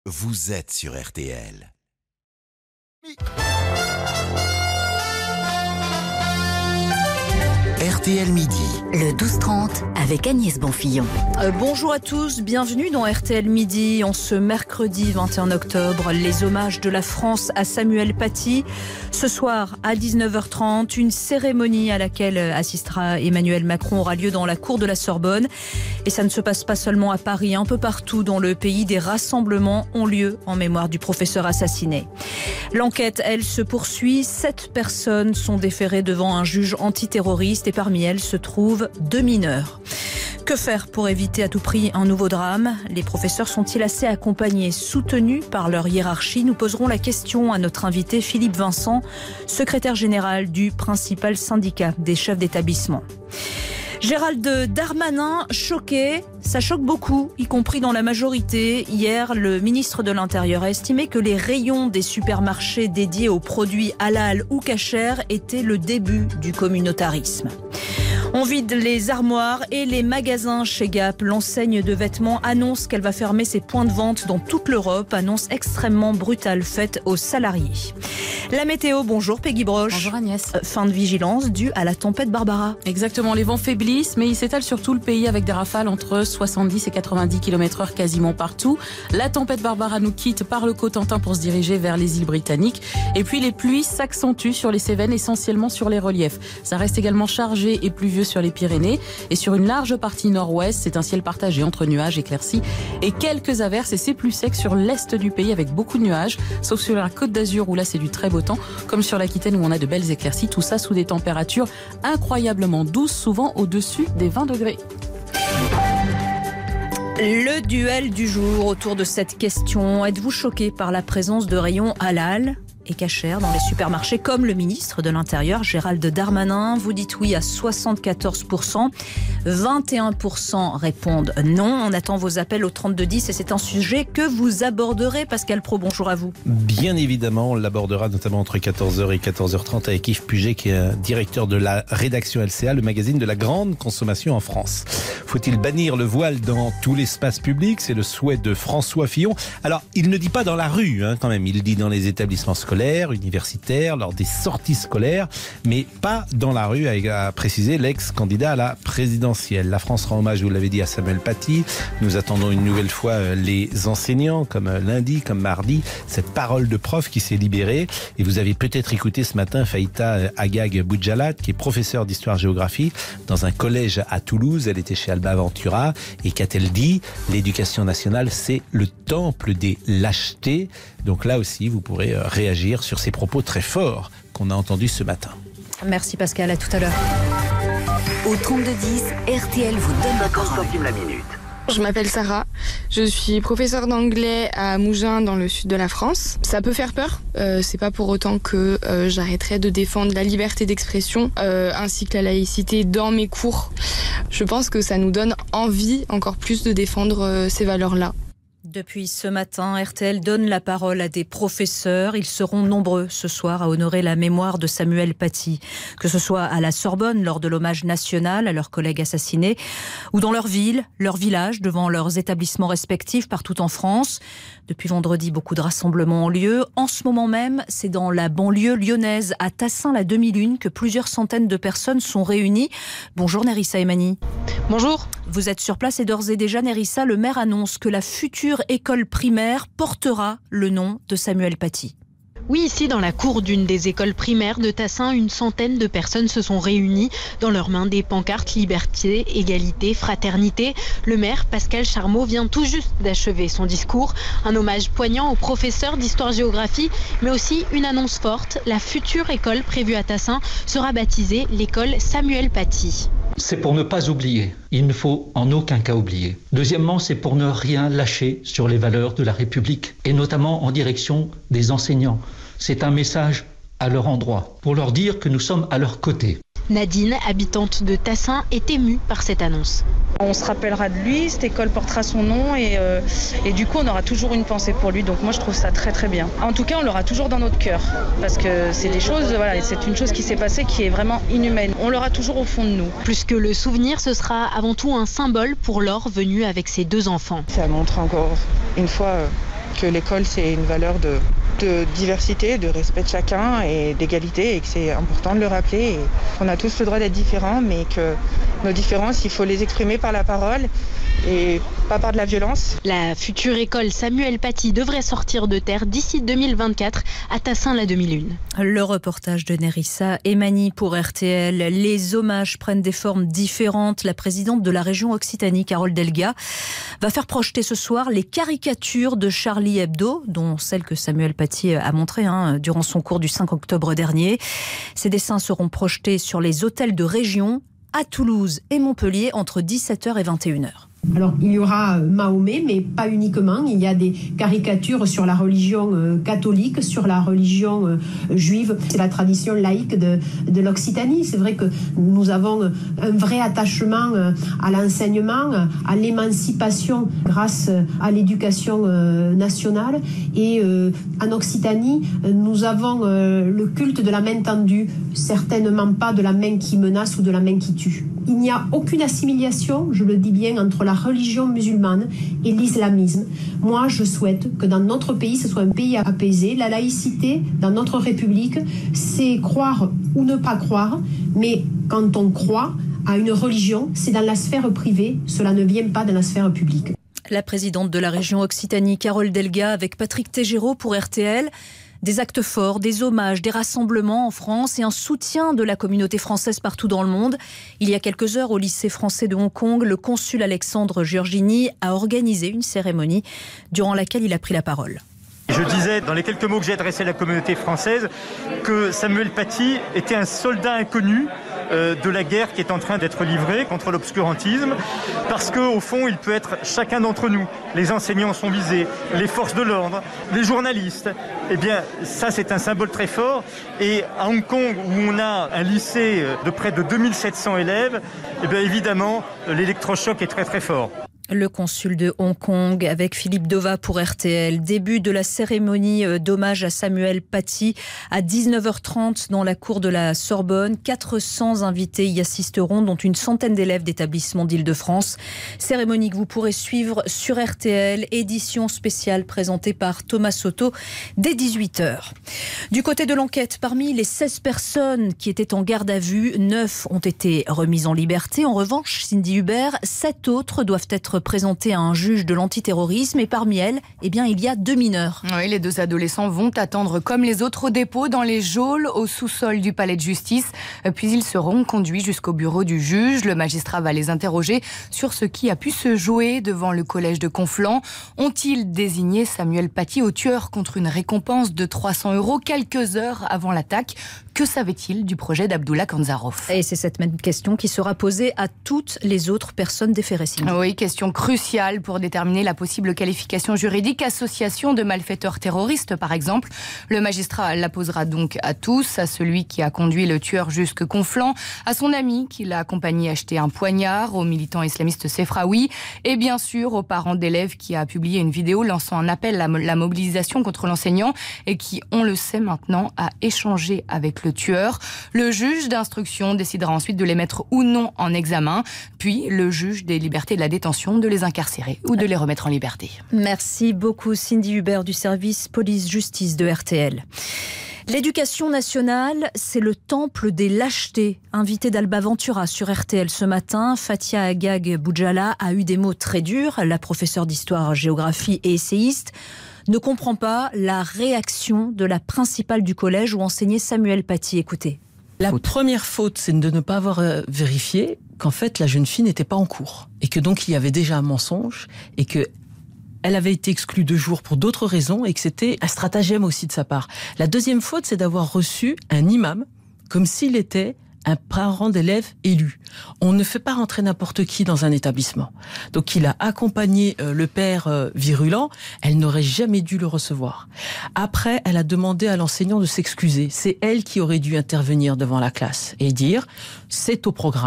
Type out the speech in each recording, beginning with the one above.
vous êtes sur RTL. RTL Midi. Le 12-30 avec Agnès Bonfillon. Bonjour à tous, bienvenue dans RTL Midi. En ce mercredi 21 octobre, les hommages de la France à Samuel Paty. Ce soir à 19h30, une cérémonie à laquelle assistera Emmanuel Macron aura lieu dans la cour de la Sorbonne. Et ça ne se passe pas seulement à Paris, un peu partout dans le pays, des rassemblements ont lieu en mémoire du professeur assassiné. L'enquête, elle, se poursuit. 7 personnes sont déférées devant un juge antiterroriste et parmi elles se trouvent 2 mineurs. Que faire pour éviter à tout prix un nouveau drame ? Les professeurs sont-ils assez accompagnés, soutenus par leur hiérarchie ? Nous poserons la question à notre invité Philippe Vincent, secrétaire général du principal syndicat des chefs d'établissement. Gérald Darmanin choqué, ça choque beaucoup, y compris dans la majorité. Hier, le ministre de l'Intérieur a estimé que les rayons des supermarchés dédiés aux produits halal ou kasher étaient le début du communautarisme. On vide les armoires et les magasins chez Gap. L'enseigne de vêtements annonce qu'elle va fermer ses points de vente dans toute l'Europe. Annonce extrêmement brutale faite aux salariés. La météo, bonjour Peggy Broche. Bonjour Agnès. Fin de vigilance due à la tempête Barbara. Exactement, les vents faiblissent, mais ils s'étalent sur tout le pays avec des rafales entre 70 et 90 km/h quasiment partout. La tempête Barbara nous quitte par le Cotentin pour se diriger vers les îles britanniques. Et puis les pluies s'accentuent sur les Cévennes, essentiellement sur les reliefs. Ça reste également chargé et pluvieux sur les Pyrénées. Et sur une large partie nord-ouest, c'est un ciel partagé entre nuages, éclaircies et quelques averses. Et c'est plus sec sur l'est du pays avec beaucoup de nuages, sauf sur la Côte d'Azur où là c'est du très beau temps, comme sur l'Aquitaine où on a de belles éclaircies. Tout ça sous des températures incroyablement douces, souvent au-dessus des 20 degrés. Le duel du jour autour de cette question. Êtes-vous choqué par la présence de rayons halal et kasher dans les supermarchés, comme le ministre de l'Intérieur, Gérald Darmanin? Vous dites oui à 74%, 21% répondent non. On attend vos appels au 3210 et c'est un sujet que vous aborderez. Pascal Praud, bonjour à vous. Bien évidemment, on l'abordera notamment entre 14h et 14h30 avec Yves Puget, qui est directeur de la rédaction LCA, le magazine de la grande consommation en France. Faut-il bannir le voile dans tout l'espace public ? C'est le souhait de François Fillon. Alors, il ne dit pas dans la rue, quand même. Il dit dans les établissements scolaires, universitaires, lors des sorties scolaires, mais pas dans la rue, a précisé l'ex-candidat à la présidentielle. La France rend hommage, vous l'avez dit, à Samuel Paty. Nous attendons une nouvelle fois les enseignants, comme lundi, comme mardi, cette parole de prof qui s'est libérée. Et vous avez peut-être écouté ce matin Faïta Agag Boudjalat, qui est professeure d'histoire-géographie dans un collège à Toulouse. Elle était chez Alba Ventura. Et qu'a-t-elle dit ? L'éducation nationale, c'est le temple des lâchetés. Donc là aussi, vous pourrez réagir sur ces propos très forts qu'on a entendus ce matin. Merci Pascal, à tout à l'heure. Au 3210, RTL vous donne la 50 parole. centimes la minute. Je m'appelle Sarah, je suis professeure d'anglais à Mougins dans le sud de la France. Ça peut faire peur, c'est pas pour autant que j'arrêterai de défendre la liberté d'expression ainsi que la laïcité dans mes cours. Je pense que ça nous donne envie encore plus de défendre ces valeurs-là. Depuis ce matin, RTL donne la parole à des professeurs. Ils seront nombreux ce soir à honorer la mémoire de Samuel Paty. Que ce soit à la Sorbonne, lors de l'hommage national à leurs collègues assassinés, ou dans leur ville, leur village, devant leurs établissements respectifs partout en France. Depuis vendredi, beaucoup de rassemblements ont lieu. En ce moment même, c'est dans la banlieue lyonnaise, à Tassin, la 2001, que plusieurs centaines de personnes sont réunies. Bonjour Nerissa Emani. Bonjour. Vous êtes sur place et d'ores et déjà, Nerissa, le maire annonce que la future école primaire portera le nom de Samuel Paty. Oui, ici, dans la cour d'une des écoles primaires de Tassin, une centaine de personnes se sont réunies. Dans leurs mains, des pancartes liberté, égalité, fraternité. Le maire, Pascal Charmeau, vient tout juste d'achever son discours. Un hommage poignant aux professeurs d'histoire-géographie, mais aussi une annonce forte. La future école prévue à Tassin sera baptisée l'école Samuel Paty. C'est pour ne pas oublier. Il ne faut en aucun cas oublier. Deuxièmement, c'est pour ne rien lâcher sur les valeurs de la République, et notamment en direction des enseignants. C'est un message à leur endroit, pour leur dire que nous sommes à leur côté. Nadine, habitante de Tassin, est émue par cette annonce. On se rappellera de lui, cette école portera son nom et du coup on aura toujours une pensée pour lui. Donc moi je trouve ça très très bien. En tout cas on l'aura toujours dans notre cœur parce que c'est des choses, voilà, c'est une chose qui s'est passée qui est vraiment inhumaine. On l'aura toujours au fond de nous. Plus que le souvenir, ce sera avant tout un symbole pour Laure venue avec ses 2 enfants. Ça montre encore une fois que l'école, c'est une valeur de diversité, de respect de chacun et d'égalité, et que c'est important de le rappeler. Et on a tous le droit d'être différents, mais que nos différences, il faut les exprimer par la parole et pas par de la violence. La future école Samuel Paty devrait sortir de terre d'ici 2024 à Tassin-la-Demi-Lune. Le reportage de Nerissa Emani pour RTL. Les hommages prennent des formes différentes. La présidente de la région Occitanie, Carole Delga, va faire projeter ce soir les caricatures de Charlie Hebdo, dont celle que Samuel Paty a montrée durant son cours du 5 octobre dernier. Ces dessins seront projetés sur les hôtels de région à Toulouse et Montpellier entre 17h et 21h. Alors, il y aura Mahomet, mais pas uniquement. Il y a des caricatures sur la religion catholique, sur la religion juive. C'est la tradition laïque de l'Occitanie. C'est vrai que nous avons un vrai attachement à l'enseignement, à l'émancipation grâce à l'éducation nationale. Et en Occitanie, nous avons le culte de la main tendue, certainement pas de la main qui menace ou de la main qui tue. Il n'y a aucune assimilation, je le dis bien, entre la religion musulmane et l'islamisme. Moi, je souhaite que dans notre pays, ce soit un pays apaisé. La laïcité, dans notre République, c'est croire ou ne pas croire. Mais quand on croit à une religion, c'est dans la sphère privée, cela ne vient pas dans la sphère publique. La présidente de la région Occitanie, Carole Delga, avec Patrick Tégéraud pour RTL. Des actes forts, des hommages, des rassemblements en France et un soutien de la communauté française partout dans le monde. Il y a quelques heures, au lycée français de Hong Kong, le consul Alexandre Giorgini a organisé une cérémonie durant laquelle il a pris la parole. Je disais, dans les quelques mots que j'ai adressés à la communauté française, que Samuel Paty était un soldat inconnu de la guerre qui est en train d'être livrée contre l'obscurantisme, parce qu'au fond, il peut être chacun d'entre nous. Les enseignants sont visés, les forces de l'ordre, les journalistes. Eh bien, ça, c'est un symbole très fort. Et à Hong Kong, où on a un lycée de près de 2700 élèves, eh bien, évidemment, l'électrochoc est très, très fort. Le consul de Hong Kong avec Philippe Dova pour RTL. Début de la cérémonie d'hommage à Samuel Paty à 19h30 dans la cour de la Sorbonne. 400 invités y assisteront, dont une centaine d'élèves d'établissements d'Île-de-France. Cérémonie que vous pourrez suivre sur RTL, édition spéciale présentée par Thomas Soto dès 18h. Du côté de l'enquête, parmi les 16 personnes qui étaient en garde à vue, 9 ont été remises en liberté. En revanche, Cindy Hubert, 7 autres doivent être présentées à un juge de l'antiterrorisme et parmi elles, eh bien, il y a 2 mineurs. Oui, les 2 adolescents vont attendre comme les autres au dépôt dans les geôles au sous-sol du palais de justice. Puis ils seront conduits jusqu'au bureau du juge. Le magistrat va les interroger sur ce qui a pu se jouer devant le collège de Conflans. Ont-ils désigné Samuel Paty au tueur contre une récompense de 300 € quelques heures avant l'attaque? Que savait-il du projet d'Abdullah Kanzarov? Et c'est cette même question qui sera posée à toutes les autres personnes déférées. Oui, question cruciale pour déterminer la possible qualification juridique. Association de malfaiteurs terroristes, par exemple. Le magistrat la posera donc à tous, à celui qui a conduit le tueur jusque Conflans, à son ami qui l'a accompagné acheter un poignard, au militant islamiste Sefraoui, et bien sûr aux parents d'élèves qui a publié une vidéo lançant un appel à la mobilisation contre l'enseignant et qui, on le sait maintenant, a échangé avec le tueur. Le juge d'instruction décidera ensuite de les mettre ou non en examen, puis le juge des libertés et de la détention de les incarcérer ou de les remettre en liberté. Merci beaucoup Cindy Hubert du service police-justice de RTL. L'éducation nationale, c'est le temple des lâchetés. Invitée d'Alba Ventura sur RTL ce matin, Fatia Agag Boudjala a eu des mots très durs. La professeure d'histoire-géographie et essayiste ne comprend pas la réaction de la principale du collège où enseignait Samuel Paty. Écoutez. La première faute, c'est de ne pas avoir vérifié qu'en fait la jeune fille n'était pas en cours et que donc il y avait déjà un mensonge et que elle avait été exclue 2 jours pour d'autres raisons et que c'était un stratagème aussi de sa part. La deuxième faute, c'est d'avoir reçu un imam comme s'il était un parent d'élève élu. On ne fait pas rentrer n'importe qui dans un établissement. Donc il a accompagné le père virulent, elle n'aurait jamais dû le recevoir. Après, elle a demandé à l'enseignant de s'excuser. C'est elle qui aurait dû intervenir devant la classe et dire « c'est au programme ».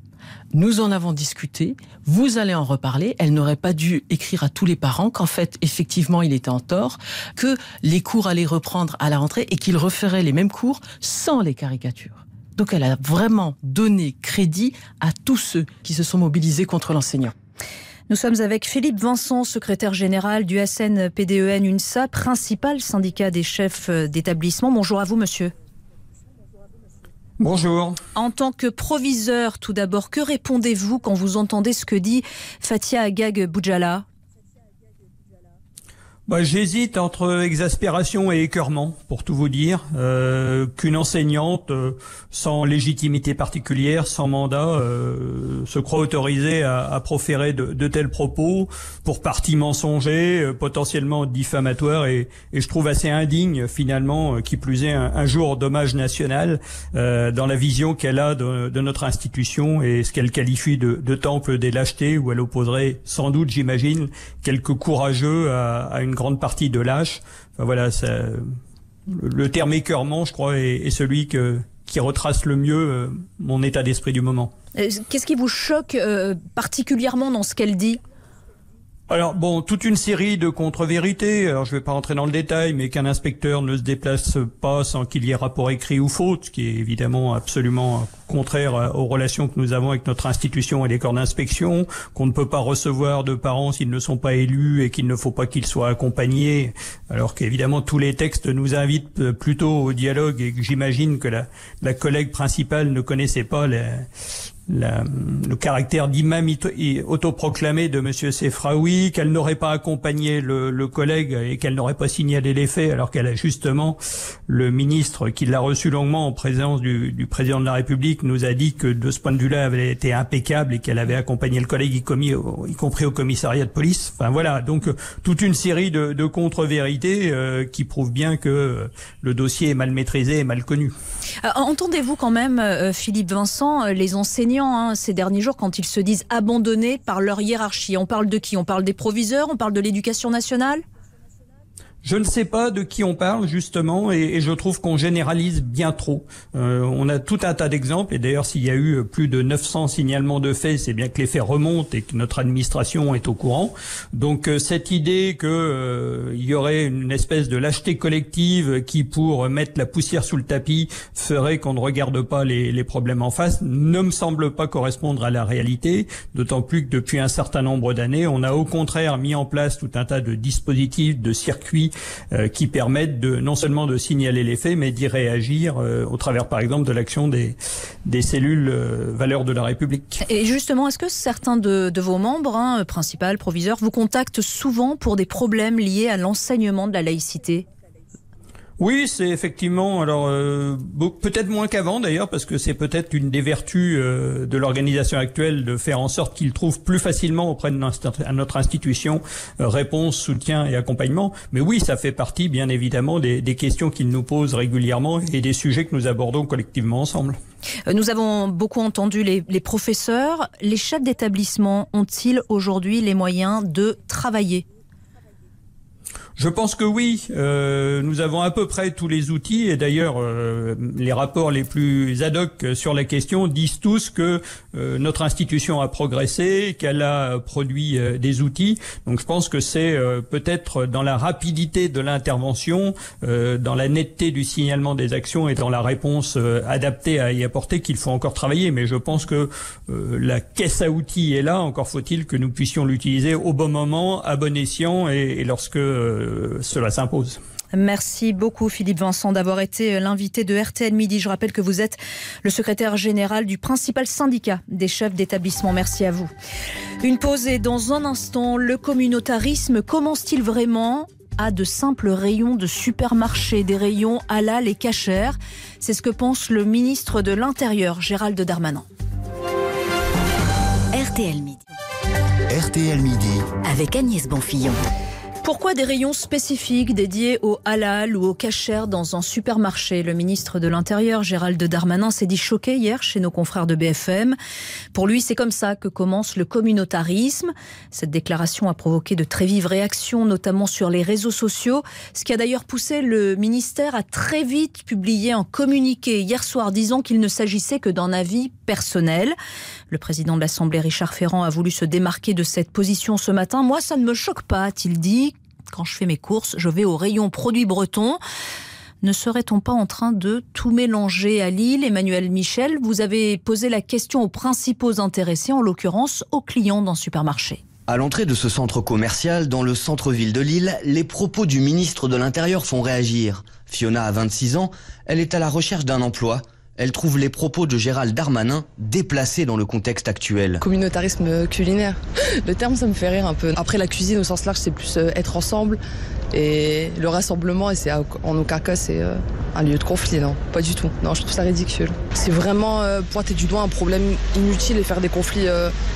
Nous en avons discuté, vous allez en reparler. Elle n'aurait pas dû écrire à tous les parents qu'en fait, effectivement, il était en tort, que les cours allaient reprendre à la rentrée et qu'il referait les mêmes cours sans les caricatures. Donc elle a vraiment donné crédit à tous ceux qui se sont mobilisés contre l'enseignant. Nous sommes avec Philippe Vincent, secrétaire général du SNPDEN UNSA, principal syndicat des chefs d'établissement. Bonjour à vous, monsieur. Bonjour. En tant que proviseur, tout d'abord, que répondez-vous quand vous entendez ce que dit Fathia Agag Boudjala ? J'hésite entre exaspération et écœurement, pour tout vous dire. Qu'une enseignante sans légitimité particulière, sans mandat, se croit autorisée à proférer de tels propos, pour partie mensongers, potentiellement diffamatoires, et je trouve assez indigne, finalement, qui plus est un jour d'hommage national, dans la vision qu'elle a de notre institution et ce qu'elle qualifie de temple des lâchetés, où elle opposerait sans doute, j'imagine, quelques courageux à une grande partie de lâches. Enfin, voilà, le terme écœurement, je crois, est celui qui retrace le mieux mon état d'esprit du moment. Qu'est-ce qui vous choque particulièrement dans ce qu'elle dit ? Alors toute une série de contre-vérités. Alors je vais pas rentrer dans le détail, mais qu'un inspecteur ne se déplace pas sans qu'il y ait rapport écrit ou faute, ce qui est évidemment absolument contraire aux relations que nous avons avec notre institution et les corps d'inspection, qu'on ne peut pas recevoir de parents s'ils ne sont pas élus et qu'il ne faut pas qu'ils soient accompagnés, alors qu'évidemment tous les textes nous invitent plutôt au dialogue et que j'imagine que la collègue principale ne connaissait pas le caractère d'imam autoproclamé de Monsieur Sefraoui, qu'elle n'aurait pas accompagné le collègue et qu'elle n'aurait pas signalé les faits, alors qu'elle a justement, le ministre qui l'a reçu longuement en présence du président de la République nous a dit que de ce point de vue-là, elle avait été impeccable et qu'elle avait accompagné le collègue, y compris au commissariat de police. Enfin voilà, donc toute une série de contre-vérités qui prouvent bien que le dossier est mal maîtrisé et mal connu. Entendez-vous quand même, Philippe Vincent, les enseignants ces derniers jours, quand ils se disent abandonnés par leur hiérarchie? On parle de qui? On parle des proviseurs? On parle de l'éducation nationale? Je ne sais pas de qui on parle, justement, et je trouve qu'on généralise bien trop. On a tout un tas d'exemples, et d'ailleurs, s'il y a eu plus de 900 signalements de faits, c'est bien que les faits remontent et que notre administration est au courant. Donc, cette idée que il y aurait une espèce de lâcheté collective qui, pour mettre la poussière sous le tapis, ferait qu'on ne regarde pas les problèmes en face, ne me semble pas correspondre à la réalité, d'autant plus que depuis un certain nombre d'années, on a au contraire mis en place tout un tas de dispositifs, de circuits, qui permettent non seulement de signaler les faits, mais d'y réagir au travers, par exemple, de l'action des cellules valeurs de la République. Et justement, est-ce que certains de vos membres, principal, proviseurs, vous contactent souvent pour des problèmes liés à l'enseignement de la laïcité ? Oui, c'est effectivement, alors peut-être moins qu'avant d'ailleurs, parce que c'est peut-être une des vertus de l'organisation actuelle de faire en sorte qu'ils trouvent plus facilement auprès de notre institution réponse, soutien et accompagnement. Mais oui, ça fait partie bien évidemment des questions qu'ils nous posent régulièrement et des sujets que nous abordons collectivement ensemble. Nous avons beaucoup entendu les professeurs. Les chefs d'établissement ont-ils aujourd'hui les moyens de travailler ? Je pense que oui, nous avons à peu près tous les outils et d'ailleurs les rapports les plus ad hoc sur la question disent tous que notre institution a progressé, qu'elle a produit des outils. Donc je pense que c'est peut-être dans la rapidité de l'intervention, dans la netteté du signalement des actions et dans la réponse adaptée à y apporter qu'il faut encore travailler. Mais je pense que la caisse à outils est là, encore faut-il que nous puissions l'utiliser au bon moment, à bon escient et lorsque cela s'impose. Merci beaucoup Philippe Vincent d'avoir été l'invité de RTL Midi. Je rappelle que vous êtes le secrétaire général du principal syndicat des chefs d'établissement. Merci à vous. Une pause et dans un instant, le communautarisme commence-t-il vraiment à de simples rayons de supermarché, des rayons halal et kasher? C'est ce que pense le ministre de l'Intérieur, Gérald Darmanin. RTL Midi. RTL Midi. Avec Agnès Bonfillon. Pourquoi des rayons spécifiques dédiés au halal ou au kasher dans un supermarché? Le ministre de l'Intérieur, Gérald Darmanin, s'est dit choqué hier chez nos confrères de BFM. Pour lui, c'est comme ça que commence le communautarisme. Cette déclaration a provoqué de très vives réactions, notamment sur les réseaux sociaux, ce qui a d'ailleurs poussé le ministère à très vite publier un communiqué hier soir disant qu'il ne s'agissait que d'un avis personnel. Le président de l'Assemblée, Richard Ferrand, a voulu se démarquer de cette position ce matin. Moi, ça ne me choque pas, a-t-il dit. Quand je fais mes courses, je vais au rayon produits bretons. Ne serait-on pas en train de tout mélanger à Lille? Emmanuel Michel, vous avez posé la question aux principaux intéressés, en l'occurrence aux clients d'un supermarché. À l'entrée de ce centre commercial, dans le centre-ville de Lille, les propos du ministre de l'Intérieur font réagir. Fiona a 26 ans, elle est à la recherche d'un emploi. Elle trouve les propos de Gérald Darmanin déplacés dans le contexte actuel. Communautarisme culinaire. Le terme, ça me fait rire un peu. Après, la cuisine au sens large, c'est plus être ensemble. Et le rassemblement, et c'est en aucun cas, c'est un lieu de conflit. Non, pas du tout. Non, je trouve ça ridicule. C'est vraiment pointer du doigt un problème inutile et faire des conflits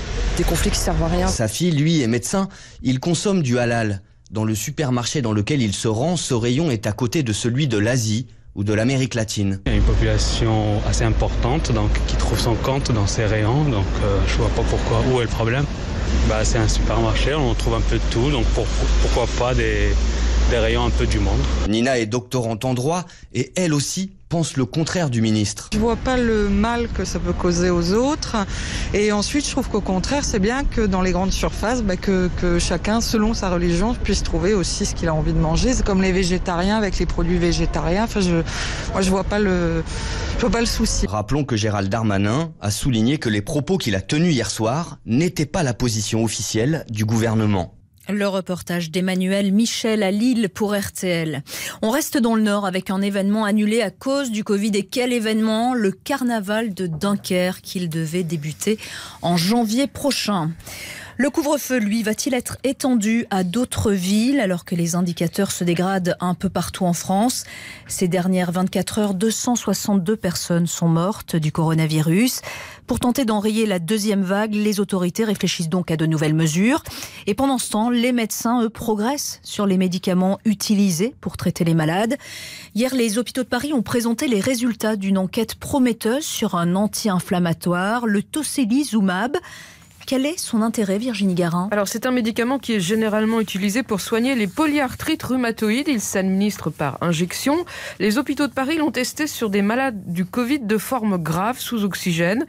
qui servent à rien. Sa fille, lui, est médecin. Il consomme du halal. Dans le supermarché dans lequel il se rend, ce rayon est à côté de celui de l'Asie ou de l'Amérique latine. Il y a une population assez importante qui trouve son compte dans ces rayons, donc je vois pas pourquoi. Où est le problème ? C'est un supermarché, on trouve un peu de tout, donc pourquoi pas des rayons un peu du monde. Nina est doctorante en droit et elle aussi pense le contraire du ministre. Je vois pas le mal que ça peut causer aux autres. Et ensuite, je trouve qu'au contraire, c'est bien que dans les grandes surfaces, que chacun, selon sa religion, puisse trouver aussi ce qu'il a envie de manger. C'est comme les végétariens avec les produits végétariens. Moi, je vois pas le souci. Rappelons que Gérald Darmanin a souligné que les propos qu'il a tenus hier soir n'étaient pas la position officielle du gouvernement. Le reportage d'Emmanuel Michel à Lille pour RTL. On reste dans le Nord avec un événement annulé à cause du Covid. Et quel événement ? Le carnaval de Dunkerque, il devait débuter en janvier prochain. Le couvre-feu, lui, va-t-il être étendu à d'autres villes alors que les indicateurs se dégradent un peu partout en France ? Ces dernières 24 heures, 262 personnes sont mortes du coronavirus. Pour tenter d'enrayer la deuxième vague, les autorités réfléchissent donc à de nouvelles mesures. Et pendant ce temps, les médecins, eux, progressent sur les médicaments utilisés pour traiter les malades. Hier, les hôpitaux de Paris ont présenté les résultats d'une enquête prometteuse sur un anti-inflammatoire, le tocilizumab. Quel est son intérêt, Virginie Garin ? Alors, c'est un médicament qui est généralement utilisé pour soigner les polyarthrites rhumatoïdes. Il s'administre par injection. Les hôpitaux de Paris l'ont testé sur des malades du Covid de forme grave sous oxygène.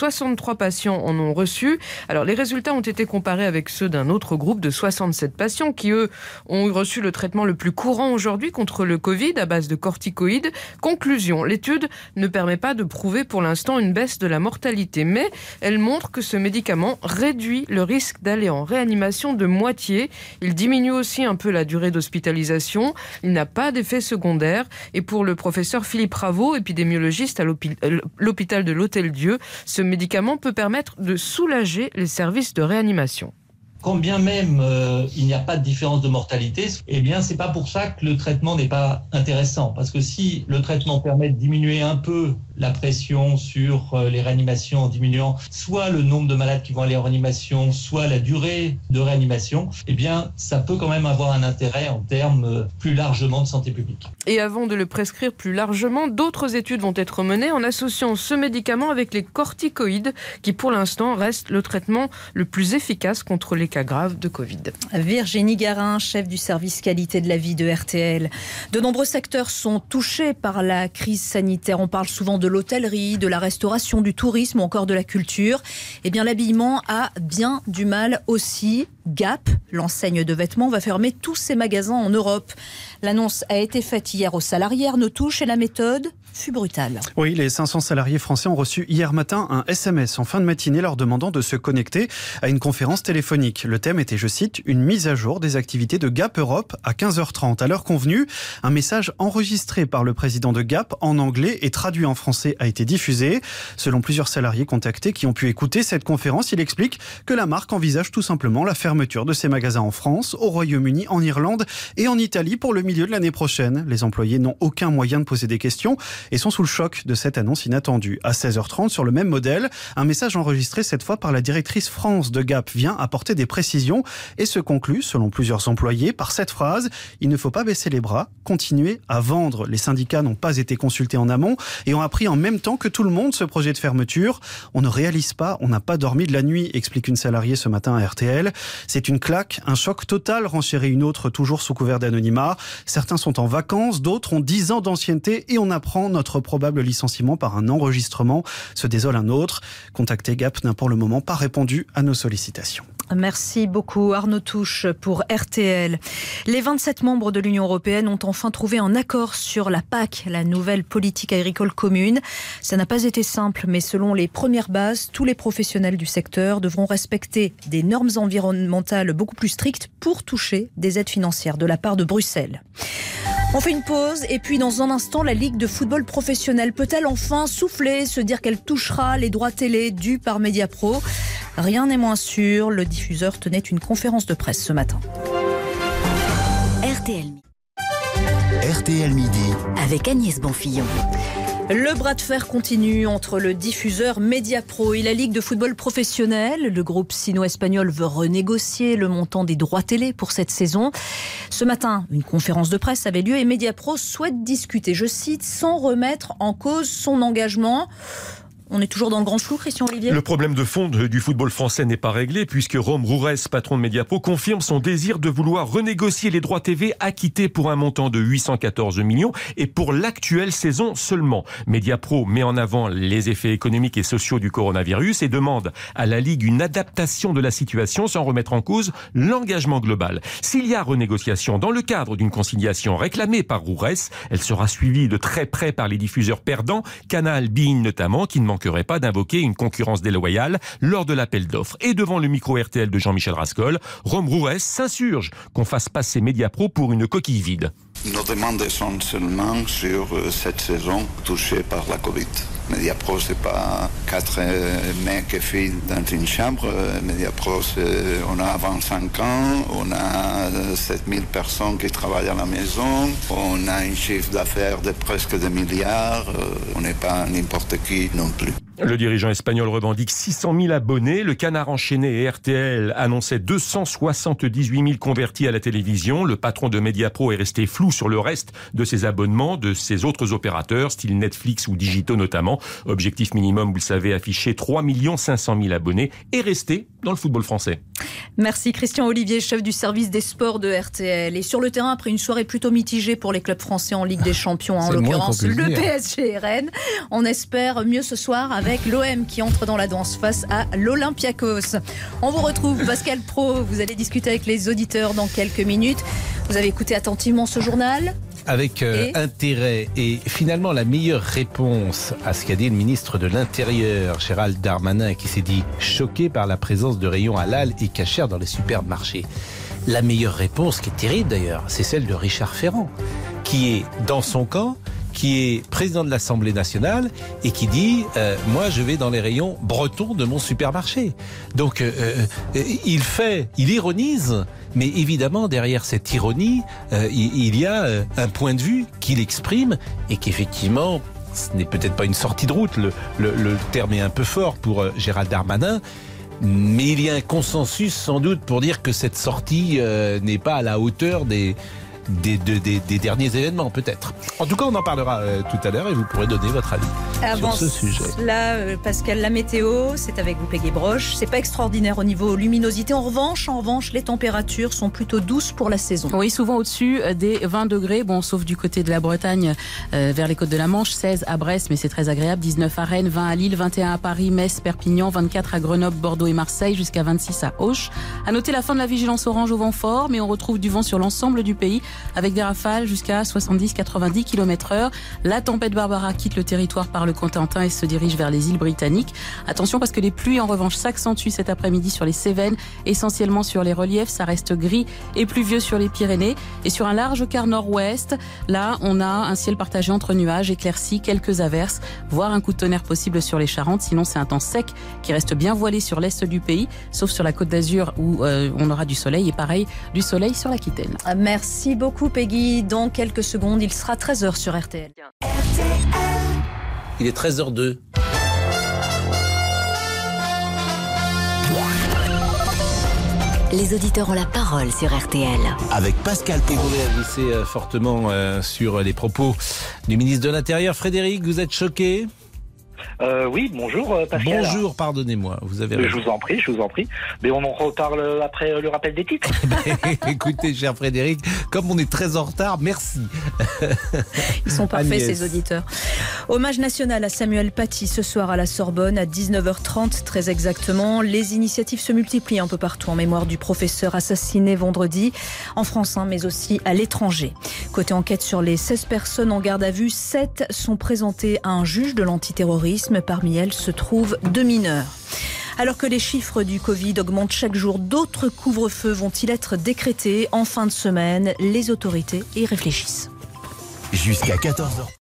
63 patients en ont reçu. Alors, les résultats ont été comparés avec ceux d'un autre groupe de 67 patients qui, eux, ont reçu le traitement le plus courant aujourd'hui contre le Covid à base de corticoïdes. Conclusion, l'étude ne permet pas de prouver pour l'instant une baisse de la mortalité, mais elle montre que ce médicament réduit le risque d'aller en réanimation de moitié. Il diminue aussi un peu la durée d'hospitalisation. Il n'a pas d'effet secondaire. Et pour le professeur Philippe Raveau, épidémiologiste à l'hôpital de l'Hôtel-Dieu, ce médicament peut permettre de soulager les services de réanimation. Quand bien même il n'y a pas de différence de mortalité, eh bien c'est pas pour ça que le traitement n'est pas intéressant. Parce que si le traitement permet de diminuer un peu la pression sur les réanimations en diminuant soit le nombre de malades qui vont aller en réanimation, soit la durée de réanimation, eh bien ça peut quand même avoir un intérêt en termes plus largement de santé publique. Et avant de le prescrire plus largement, d'autres études vont être menées en associant ce médicament avec les corticoïdes qui pour l'instant restent le traitement le plus efficace contre les cas graves de Covid. Virginie Garin, chef du service qualité de la vie de RTL. De nombreux secteurs sont touchés par la crise sanitaire. On parle souvent de l'hôtellerie, de la restauration, du tourisme ou encore de la culture. Eh bien, l'habillement a bien du mal aussi. Gap, l'enseigne de vêtements, va fermer tous ses magasins en Europe. L'annonce a été faite hier aux salariés. Arnaud Touche, et la méthode fut brutale. Oui, les 500 salariés français ont reçu hier matin un SMS en fin de matinée leur demandant de se connecter à une conférence téléphonique. Le thème était, je cite, une mise à jour des activités de Gap Europe à 15h30. À l'heure convenue, un message enregistré par le président de Gap en anglais et traduit en français a été diffusé. Selon plusieurs salariés contactés qui ont pu écouter cette conférence, il explique que la marque envisage tout simplement la fermeture de ses magasins en France, au Royaume-Uni, en Irlande et en Italie pour le milieu de l'année prochaine. Les employés n'ont aucun moyen de poser des questions et sont sous le choc de cette annonce inattendue. À 16h30, sur le même modèle, un message enregistré cette fois par la directrice France de Gap vient apporter des précisions et se conclut, selon plusieurs employés, par cette phrase « Il ne faut pas baisser les bras, continuer à vendre ». Les syndicats n'ont pas été consultés en amont et ont appris en même temps que tout le monde ce projet de fermeture. On ne réalise pas, on n'a pas dormi de la nuit, explique une salariée ce matin à RTL. C'est une claque, un choc total, renchérit une autre toujours sous couvert d'anonymat. Certains sont en vacances, d'autres ont 10 ans d'ancienneté et on apprend notre probable licenciement par un enregistrement. Se désole un autre. Contacté, Gap n'a pour le moment pas répondu à nos sollicitations. Merci beaucoup Arnaud Touche pour RTL. Les 27 membres de l'Union européenne ont enfin trouvé un accord sur la PAC, la nouvelle politique agricole commune. Ça n'a pas été simple, mais selon les premières bases, tous les professionnels du secteur devront respecter des normes environnementales beaucoup plus strictes pour toucher des aides financières de la part de Bruxelles. On fait une pause et puis dans un instant, la Ligue de football professionnel peut-elle enfin souffler, se dire qu'elle touchera les droits télé dus par Mediapro ? Rien n'est moins sûr, le diffuseur tenait une conférence de presse ce matin. RTL Midi avec Agnès Bonfillon. Le bras de fer continue entre le diffuseur Mediapro et la Ligue de football professionnel. Le groupe sino-espagnol veut renégocier le montant des droits télé pour cette saison. Ce matin, une conférence de presse avait lieu et Mediapro souhaite discuter, je cite, sans remettre en cause son engagement. On est toujours dans le grand flou, Christian Olivier. Le problème de fond du football français n'est pas réglé puisque Rome Roures, patron de Mediapro, confirme son désir de vouloir renégocier les droits TV acquittés pour un montant de 814 millions et pour l'actuelle saison seulement. Mediapro met en avant les effets économiques et sociaux du coronavirus et demande à la Ligue une adaptation de la situation sans remettre en cause l'engagement global. S'il y a renégociation dans le cadre d'une conciliation réclamée par Roures, elle sera suivie de très près par les diffuseurs perdants, Canal, beIN notamment, qui ne manquerait pas d'invoquer une concurrence déloyale lors de l'appel d'offres. Et devant le micro RTL de Jean-Michel Rascol, Rome Roures s'insurge qu'on fasse passer Mediapro pour une coquille vide. Nos demandes sont seulement sur cette saison touchée par la Covid. Mediapro, c'est pas 4 mecs et filles dans une chambre. Mediapro, on a 25 ans, on a 7000 personnes qui travaillent à la maison, on a un chiffre d'affaires de presque 2 milliards, on n'est pas n'importe qui non plus. Le dirigeant espagnol revendique 600 000 abonnés. Le Canard enchaîné et RTL annonçaient 278 000 convertis à la télévision. Le patron de Mediapro est resté flou sur le reste de ses abonnements, de ses autres opérateurs, style Netflix ou Digito notamment. Objectif minimum, vous le savez, affiché 3 500 000 abonnés et resté dans le football français. Merci Christian Olivier, chef du service des sports de RTL. Et sur le terrain, après une soirée plutôt mitigée pour les clubs français en Ligue des Champions, en l'occurrence le PSG et Rennes, on espère mieux ce soir avec l'OM qui entre dans la danse face à l'Olympiakos. On vous retrouve, Pascal Praud, vous allez discuter avec les auditeurs dans quelques minutes. Vous avez écouté attentivement ce journal ? Avec intérêt et finalement la meilleure réponse à ce qu'a dit le ministre de l'Intérieur, Gérald Darmanin, qui s'est dit choqué par la présence de rayons halal et cachers dans les supermarchés. La meilleure réponse, qui est terrible d'ailleurs, c'est celle de Richard Ferrand, qui est dans son camp, qui est président de l'Assemblée nationale et qui dit moi je vais dans les rayons bretons de mon supermarché. Donc il ironise, mais évidemment derrière cette ironie il y a un point de vue qu'il exprime et qu'effectivement ce n'est peut-être pas une sortie de route, le terme est un peu fort pour Gérald Darmanin, mais il y a un consensus sans doute pour dire que cette sortie n'est pas à la hauteur des derniers événements peut-être. En tout cas on en parlera tout à l'heure et vous pourrez donner votre avis sur ce sujet. Là Pascal, la météo c'est avec vous Peggy Broche, c'est pas extraordinaire au niveau luminosité, en revanche les températures sont plutôt douces pour la saison. Oui, souvent au-dessus des 20 degrés, bon sauf du côté de la Bretagne vers les côtes de la Manche, 16 à Brest mais c'est très agréable, 19 à Rennes, 20 à Lille, 21 à Paris, Metz, Perpignan, 24 à Grenoble, Bordeaux et Marseille, jusqu'à 26 à Auch. À noter la fin de la vigilance orange au vent fort, mais on retrouve du vent sur l'ensemble du pays avec des rafales jusqu'à 70-90 km/h. La tempête Barbara quitte le territoire par le Cotentin et se dirige vers les îles britanniques. Attention parce que les pluies en revanche s'accentuent cet après-midi sur les Cévennes, essentiellement sur les reliefs. Ça reste gris et pluvieux sur les Pyrénées et sur un large quart nord-ouest. Là, on a un ciel partagé entre nuages, éclaircis, quelques averses, voire un coup de tonnerre possible sur les Charentes. Sinon, c'est un temps sec qui reste bien voilé sur l'est du pays, sauf sur la Côte d'Azur où on aura du soleil et pareil, du soleil sur l'Aquitaine. Merci beaucoup Peggy. Dans quelques secondes, il sera 13h sur RTL. Il est 13h02. Les auditeurs ont la parole sur RTL. Avec Pascal Praud. Vous réagissez fortement sur les propos du ministre de l'Intérieur. Frédéric, vous êtes choqué ? Oui, bonjour Pascal. Bonjour, pardonnez-moi, vous avez raison. Je vous en prie. Mais on en reparle après le rappel des titres. Écoutez, cher Frédéric, comme on est très en retard, merci. Ils sont parfaits, Agnès. ces auditeurs. Hommage national à Samuel Paty ce soir à la Sorbonne à 19h30 très exactement. Les initiatives se multiplient un peu partout en mémoire du professeur assassiné vendredi en France mais aussi à l'étranger. Côté enquête sur les 16 personnes en garde à vue, 7 sont présentées à un juge de l'antiterrorisme. Parmi elles se trouvent 2 mineurs. Alors que les chiffres du Covid augmentent chaque jour, d'autres couvre-feux vont-ils être décrétés en fin de semaine? Les autorités y réfléchissent. Jusqu'à 14h.